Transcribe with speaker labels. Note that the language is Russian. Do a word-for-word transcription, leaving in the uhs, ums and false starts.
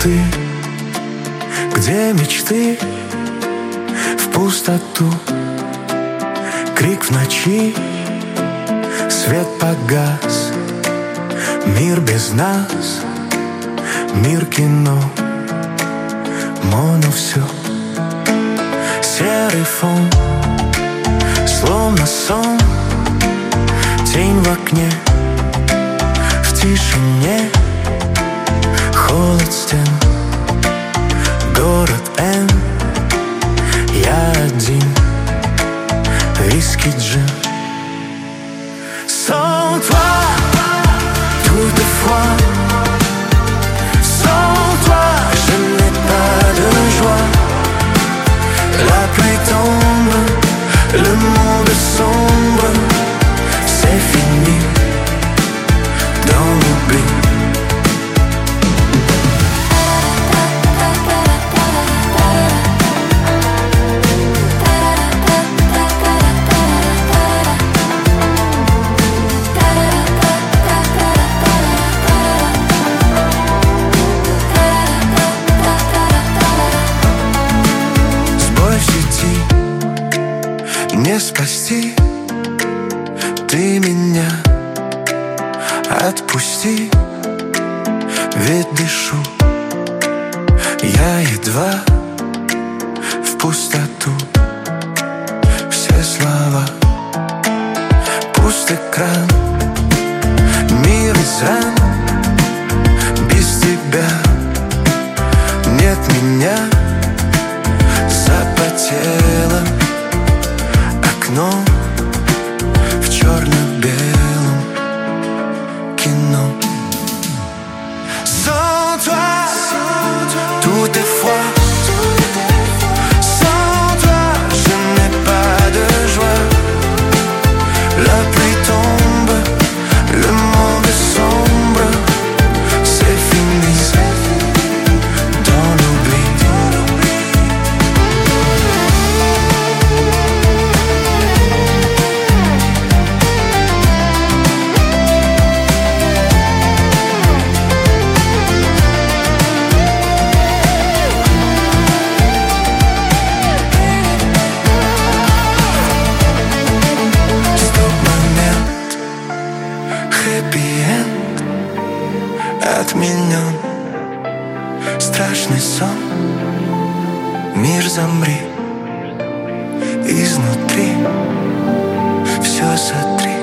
Speaker 1: ты, где мечты в пустоту, крик в ночи, свет погас, мир без нас, мир кино, моно все, серый фон, словно сон, тень в окне, в тишине, холод стен, город Н, я один, виски, джин. Sans toi, tout est froid. Sans toi, je n'ai pas de joie. La pluie tombe, le monde sombre, c'est fini dans l'oubli. Не спасти, ты меня отпусти, ведь дышу я едва в пустоту. Все слова, пуст экран, мир из ран, без тебя нет меня, запотела окно в черно-белом кино. Sans toi, tout est froid. Sans toi, je n'ai pas de joie. La pluie tombe, le monde sombre, c'est fini dans l'oubli. Хэппи-энд отменен, страшный сон, мир замри, изнутри все сотри.